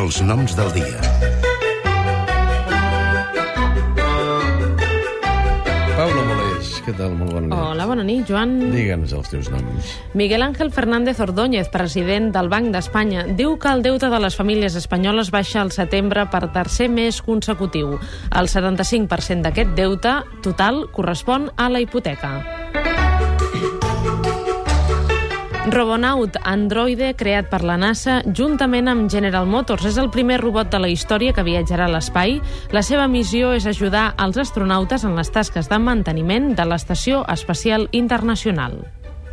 Els noms del dia. Paula Molés, què tal? Molt bona nit. Hola, bona nit, Joan. Digue'ns els teus noms. Miguel Ángel Fernández Ordóñez, president del Banc d'Espanya, diu que el deute de les famílies espanyoles baixa al setembre per tercer mes consecutiu. El 75% d'aquest deute total correspon a la hipoteca. Robonaut, androide creat per la NASA juntament amb General Motors. És el primer robot de la història que viatjarà a l'espai. La seva missió és ajudar als astronautes en les tasques de manteniment de l'Estació Espacial Internacional.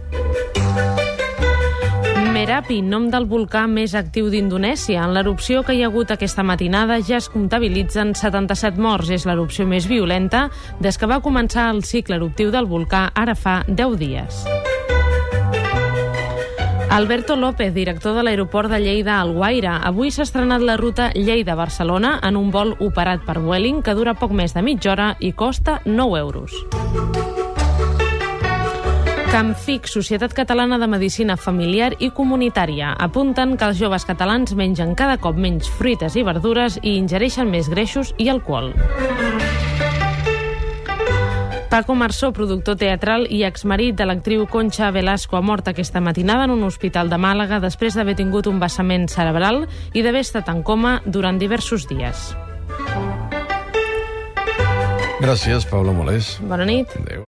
Merapi, nom del volcà més actiu d'Indonèsia. En l'erupció que hi ha hagut aquesta matinada ja es comptabilitzen 77 morts. És l'erupció més violenta des que va començar el cicle eruptiu del volcà ara fa 10 dies. Alberto López, director de l'aeroport de Lleida Alguaire. Avui s'ha estrenat la ruta Lleida-Barcelona en un vol operat per Vueling que dura poc més de mitja hora i costa 9 euros. Camfic, Societat Catalana de Medicina Familiar i Comunitària, apunten que els joves catalans mengen cada cop menys fruites i verdures i ingereixen més greixos i alcohol. Paco Marsó, productor teatral i exmarit de l'actriu Concha Velasco, ha mort aquesta matinada en un hospital de Màlaga després d'haver tingut un vessament cerebral i d'haver estat en coma durant diversos dies. Gràcies, Paula Molés. Bona nit. Adéu.